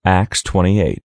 Acts 28.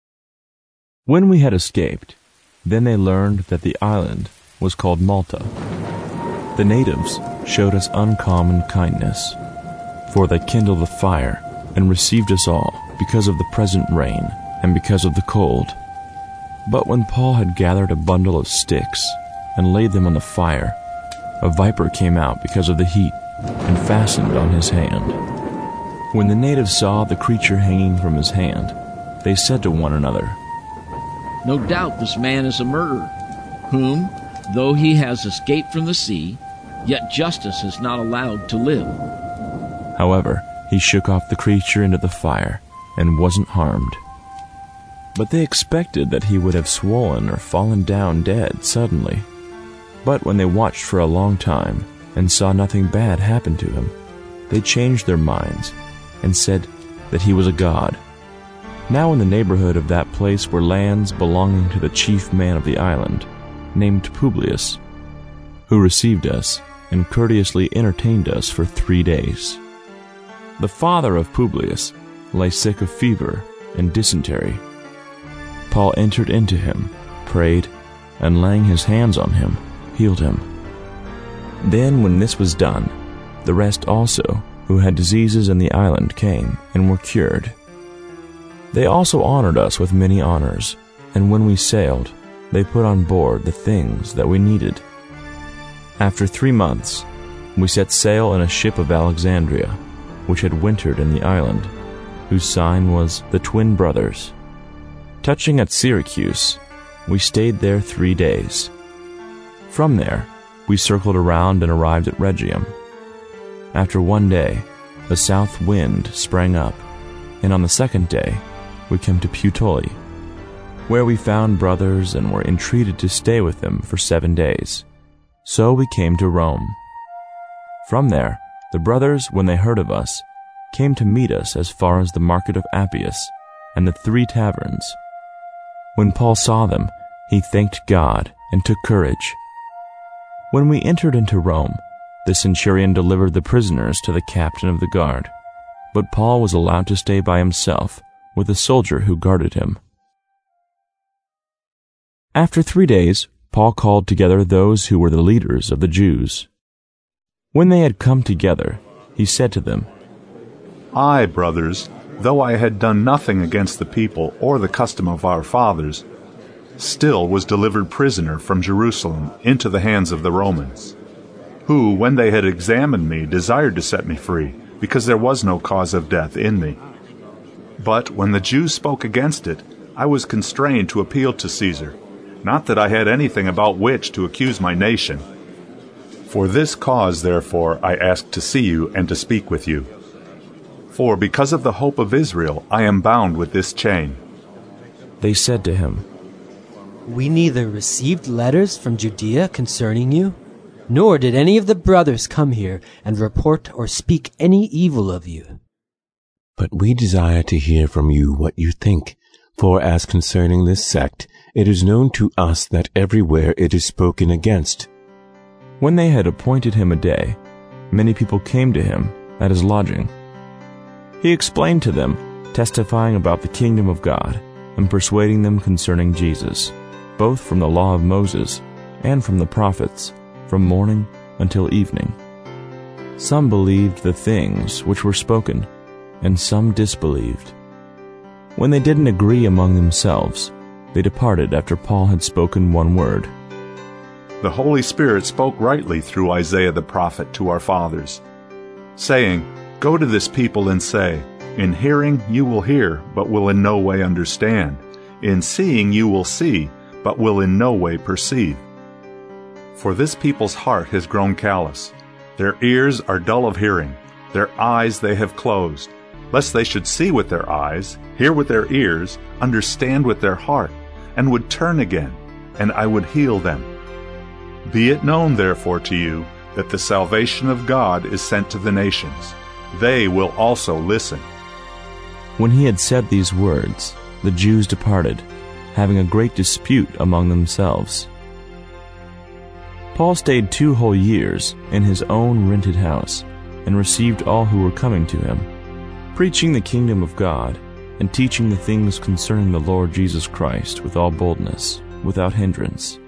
When we had escaped, then they learned that the island was called Malta. The natives showed us uncommon kindness, for they kindled a fire and received us all because of the present rain and because of the cold. But when Paul had gathered a bundle of sticks and laid them on the fire, a viper came out because of the heat and fastened on his hand. When the natives saw the creature hanging from his hand, they said to one another, "No doubt this man is a murderer, whom, though he has escaped from the sea, yet justice is not allowed to live." However, he shook off the creature into the fire and wasn't harmed. But they expected that he would have swollen or fallen down dead suddenly. But when they watched for a long time and saw nothing bad happen to him, they changed their minds and said that he was a god. Now in the neighborhood of that place were lands belonging to the chief man of the island, named Publius, who received us and courteously entertained us for 3 days. The father of Publius lay sick of fever and dysentery. Paul entered into him, prayed, and laying his hands on him, healed him. Then when this was done, the rest also who had diseases in the island came and were cured. They also honored us with many honors, and when we sailed, they put on board the things that we needed. After 3 months, we set sail in a ship of Alexandria, which had wintered in the island, whose sign was the Twin Brothers. Touching at Syracuse, we stayed there 3 days. From there, we circled around and arrived at Rhegium. After 1 day, a south wind sprang up, and on the 2nd day, we came to Puteoli, where we found brothers and were entreated to stay with them for 7 days. So we came to Rome. From there, the brothers, when they heard of us, came to meet us as far as the market of Appius and the 3 taverns. When Paul saw them, he thanked God and took courage. When we entered into Rome, the centurion delivered the prisoners to the captain of the guard, but Paul was allowed to stay by himself with a soldier who guarded him. After 3 days, Paul called together those who were the leaders of the Jews. When they had come together, he said to them, "I, brothers, though I had done nothing against the people or the custom of our fathers, still was delivered prisoner from Jerusalem into the hands of the Romans, who, when they had examined me, desired to set me free, because there was no cause of death in me. But when the Jews spoke against it, I was constrained to appeal to Caesar, not that I had anything about which to accuse my nation. For this cause, therefore, I asked to see you and to speak with you. For because of the hope of Israel, I am bound with this chain." They said to him, "We neither received letters from Judea concerning you, nor did any of the brothers come here and report or speak any evil of you. But we desire to hear from you what you think, for as concerning this sect, it is known to us that everywhere it is spoken against." When they had appointed him a day, many people came to him at his lodging. He explained to them, testifying about the kingdom of God, and persuading them concerning Jesus, both from the law of Moses and from the prophets, from morning until evening. Some believed the things which were spoken, and some disbelieved. When they didn't agree among themselves, they departed after Paul had spoken 1 word. The Holy Spirit spoke rightly through Isaiah the prophet to our fathers, saying, "Go to this people and say, in hearing you will hear, but will in no way understand. In seeing you will see, but will in no way perceive. For this people's heart has grown callous. Their ears are dull of hearing. Their eyes they have closed, lest they should see with their eyes, hear with their ears, understand with their heart, and would turn again, and I would heal them. Be it known, therefore, to you that the salvation of God is sent to the nations. They will also listen." When he had said these words, the Jews departed, having a great dispute among themselves. Paul stayed 2 whole years in his own rented house, and received all who were coming to him, preaching the kingdom of God and teaching the things concerning the Lord Jesus Christ with all boldness, without hindrance,